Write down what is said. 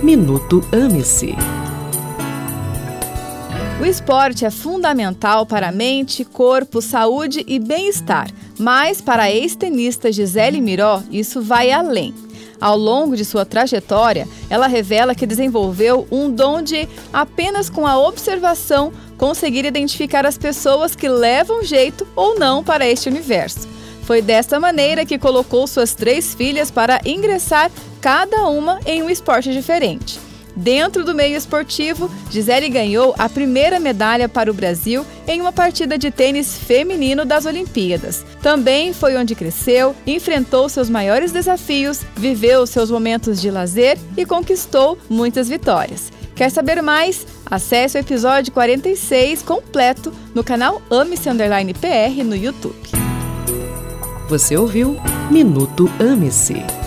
Minuto Ame-se. O esporte é fundamental para a mente, corpo, saúde e bem-estar, mas para a ex-tenista Gisele Miró, isso vai além. Ao longo de sua trajetória, ela revela que desenvolveu um dom de, apenas com a observação, conseguir identificar as pessoas que levam jeito ou não para este universo. Foi desta maneira que colocou suas 3 filhas para ingressar cada uma em um esporte diferente. Dentro do meio esportivo, Gisele ganhou a primeira medalha para o Brasil em uma partida de tênis feminino das Olimpíadas. Também foi onde cresceu, enfrentou seus maiores desafios, viveu seus momentos de lazer e conquistou muitas vitórias. Quer saber mais? Acesse o episódio 46 completo no canal Ame-se_PR no YouTube. Você ouviu Minuto Ame-se.